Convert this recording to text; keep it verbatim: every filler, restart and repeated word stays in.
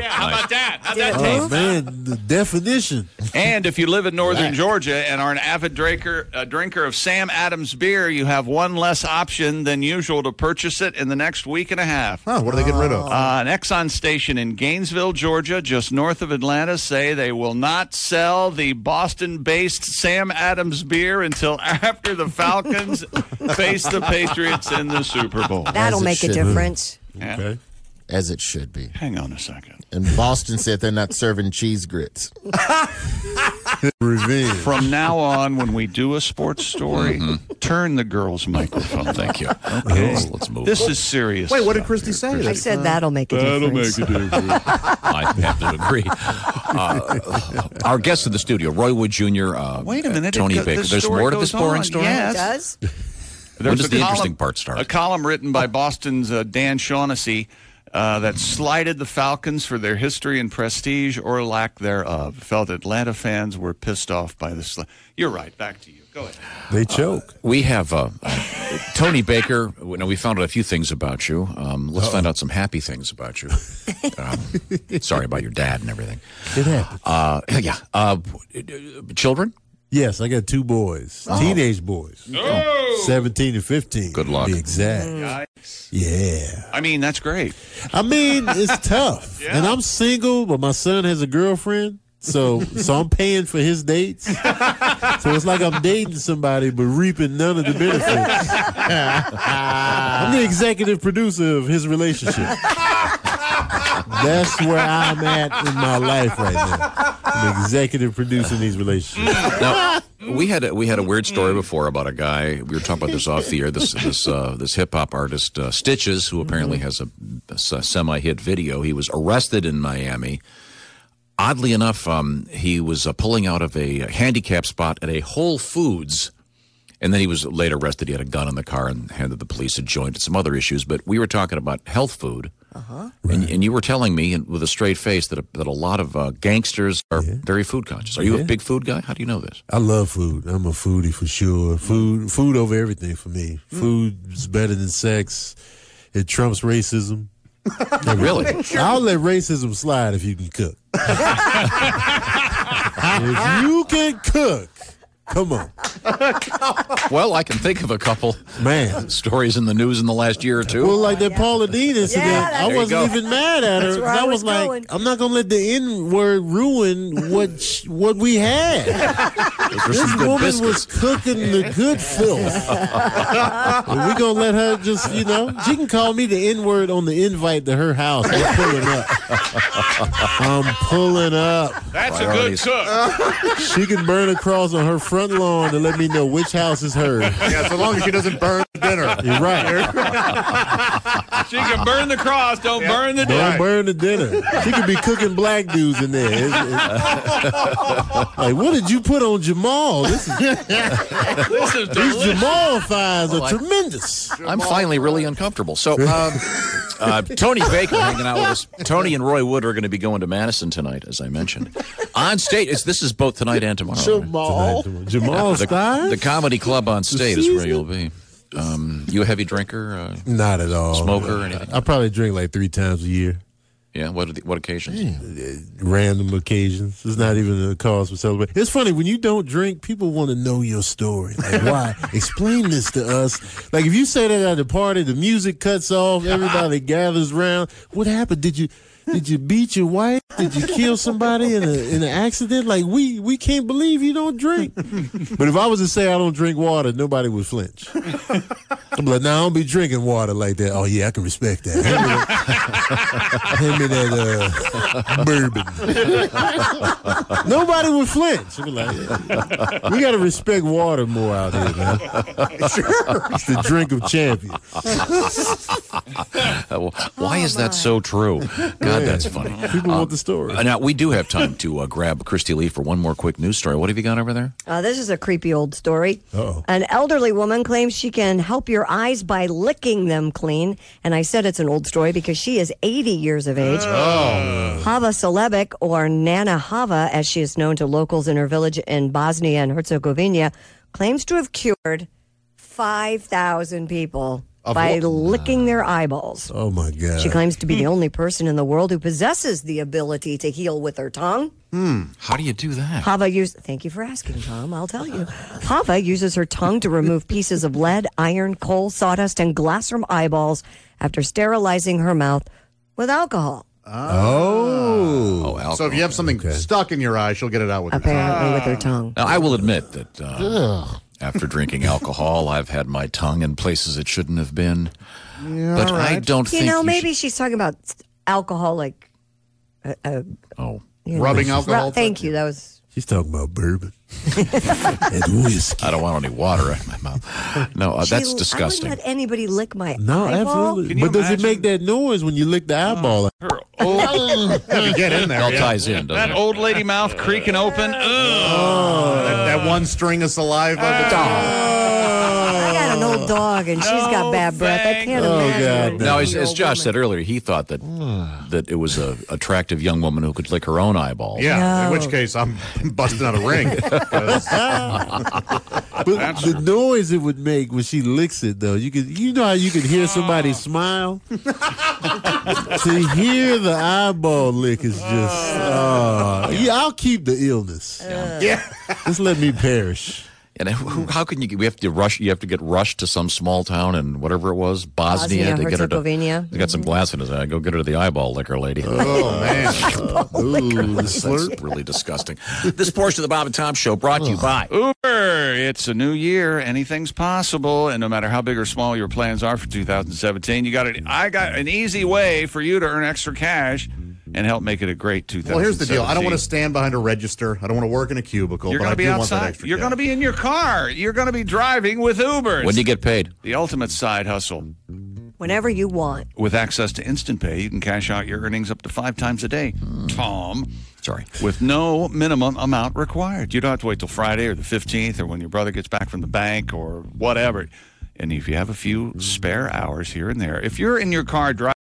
Yeah, how Nice. about that? How'd that Oh, taste? man, the definition. And if you live in northern Right. Georgia and are an avid drinker, uh, drinker of Sam Adams beer, you have one less option than usual to purchase it in the next week and a half. Huh, what are they getting rid of? Uh, an Exxon station in Gainesville, Georgia, just north of Atlanta, say they will not sell the Boston-based Sam Adams beer until after the Falcons face the Patriots in the Super Bowl. That'll As it make a should. difference. Yeah. Okay. As it should be. Hang on a second. And Boston said they're not serving cheese grits. Revenge. From now on, when we do a sports story, turn the girl's microphone. Thank you. Okay. Let's, let's move. This on. is serious. Wait, what did stuff Christy here. say? I said that'll make a difference. difference. I have to agree. Uh, our guest in the studio, Roy Wood Junior Uh, Wait a minute. Tony it go- Baker. the There's story more to this goes boring on. story? Yes. It does? When There's does a the column- interesting part start? A column written by Boston's uh, Dan Shaughnessy uh, that slighted the Falcons for their history and prestige or lack thereof. Felt Atlanta fans were pissed off by the sli- You're right. Back to you. Go ahead. They choke. We have uh, uh, Tony Baker. We, know, we found out a few things about you. Um, let's find out some happy things about you. Um, sorry about your dad and everything. It happened. Uh, yeah. Uh, children? Yes, I got two boys. Teenage boys. seventeen and fifteen. Good luck. To be exact. Yikes. Yeah. I mean, that's great. I mean, it's tough. Yeah. And I'm single, but my son has a girlfriend. So so I'm paying for his dates. So it's like I'm dating somebody but reaping none of the benefits. I'm the executive producer of his relationship. That's where I'm at in my life right now. I'm executive producing these relationships. Now, we had a, we had a weird story before about a guy. We were talking about this off the air. This this uh, this hip hop artist uh, Stitches, who apparently has a, a semi hit video. He was arrested in Miami. Oddly enough, um, he was uh, pulling out of a handicap spot at a Whole Foods, and then he was later arrested. He had a gun in the car and handed the police a joint and some other issues. But we were talking about health food, uh-huh. and, and you were telling me and with a straight face that a, that a lot of uh, gangsters are Yeah. very food conscious. Are you Yeah. a big food guy? How do you know this? I love food. I'm a foodie for sure. Food food over everything for me. Food is better than sex. It trumps racism. Really? I'll let racism slide if you can cook. If you can cook, come on. Well, I can think of a couple Man. stories in the news in the last year or two. Well, like that Paula Dean incident, Yeah, that's- I There you wasn't go. even mad at her. That's where I I was was like, going. I'm not gonna let the N word ruin what sh- what we had. Those are This some good woman biscuits. was cooking the good filth. And we gonna let her just, you know, she can call me the N word on the invite to her house. I'm pulling up. I'm pulling up. That's Priorities. a good cook. She can burn a cross on her front lawn to let me know which house is hers. Yeah, so long as she doesn't burn the dinner. You're right. She can burn the cross, don't burn the Don't dinner. burn the dinner. She could be cooking black dudes in there. It's- it's- like, what did you put on Jamal? This is, This is these delicious. Jamal thighs are Oh, I- tremendous. I'm finally really uncomfortable. So, um, uh, Tony Baker hanging out with us. Tony and Roy Wood are going to be going to Madison tonight, as I mentioned. On state, it's, this is both tonight and tomorrow. right? Jamal. Jamal The, thighs? the comedy club on state is where you'll be. Um, you a heavy drinker? Uh, Not at all. Smoker or anything? I probably drink like three times a year. yeah. What are the, what occasions? Random occasions. It's not even a cause for celebration. It's funny, when you don't drink, people want to know your story. Like, why? Explain this to us. Like, if you say that at a party, the music cuts off, everybody gathers around. What happened? Did you did you beat your wife? Did you kill somebody in a in an accident? Like, we we can't believe you don't drink. But if I was to say I don't drink water, nobody would flinch. I'm like, nah, I don't be drinking water like that. Oh yeah, I can respect that. Hand me that, hand me that uh, bourbon. Nobody would flinch. I'd be like, we got to respect water more out here, man. Sure. It's the drink of champions. Uh, well, why is that so true? God, that's funny. People want the story. Uh, now, we do have time to uh, grab Christy Lee for one more quick news story. What have you got over there? Uh, this is a creepy old story. Uh-oh. An elderly woman claims she can help your eyes by licking them clean. And I said it's an old story because she is eighty years of age. Oh. Hava Celebic, or Nana Hava, as she is known to locals in her village in Bosnia and Herzegovina, claims to have cured five thousand people Of by what? licking their eyeballs. Oh my God. She claims to be the only person in the world who possesses the ability to heal with her tongue. How do you do that? Hava use. Thank you for asking, Tom. I'll tell you. Hava uses her tongue to remove pieces of lead, iron, coal, sawdust, and glass from eyeballs after sterilizing her mouth with alcohol. Oh. Oh, alcohol. So if you have something stuck in your eye, she'll get it out with her tongue. Apparently, with her tongue. Now, I will admit that uh, after drinking alcohol, I've had my tongue in places it shouldn't have been. But I don't You think know, you maybe should- she's talking about alcohol, like. Uh, uh, Oh, you know. Rubbing alcohol. Ru- thank you. That was. She's talking about bourbon and whiskey. I don't want any water in my mouth. No, uh, that's She- disgusting. I wouldn't let anybody lick my No, eyeball. absolutely. Can you But does it imagine? make that noise when you lick the eyeball? Her old, If you get in there, It all yeah. ties in, doesn't that it? old lady mouth creaking open. Ugh. that, that one string of saliva. I got an old dog, and she's got No, bad breath. I thank can't Oh, imagine. God, Now, as, An as old Josh woman. said earlier, he thought that that it was a attractive young woman who could lick her own eyeballs. Yeah, in No. which case I'm busting out a ring. 'Cause But the noise it would make when she licks it, though, you could, you know how you could hear somebody smile. To hear the eyeball lick is just, oh, yeah. I'll keep the illness. yeah. Just let me perish. And who, how can you? We have to rush. You have to get rushed to some small town in whatever it was, Bosnia, Bosnia, to get her to. Herzegovina. He got some glass in his eye. Go get her to the eyeball liquor, lady. Oh, man. Ooh, the That's slurp. really disgusting. This portion of the Bob and Tom Show brought to you by. Uber, it's a new year. Anything's possible, and no matter how big or small your plans are for two thousand seventeen, you got it. I got an easy way for you to earn extra cash and help make it a great two thousand seventeen. Well, here's the deal. I don't want to stand behind a register. I don't want to work in a cubicle. You're but going I to be do want that outside. extra You're cash. going to be in your car. You're going to be driving with Ubers. When do you get paid? The ultimate side hustle. Whenever you want. With access to Instant Pay, you can cash out your earnings up to five times a day. Tom, Sorry. with no minimum amount required. You don't have to wait till Friday or the fifteenth or when your brother gets back from the bank or whatever. And if you have a few spare hours here and there, if you're in your car driving,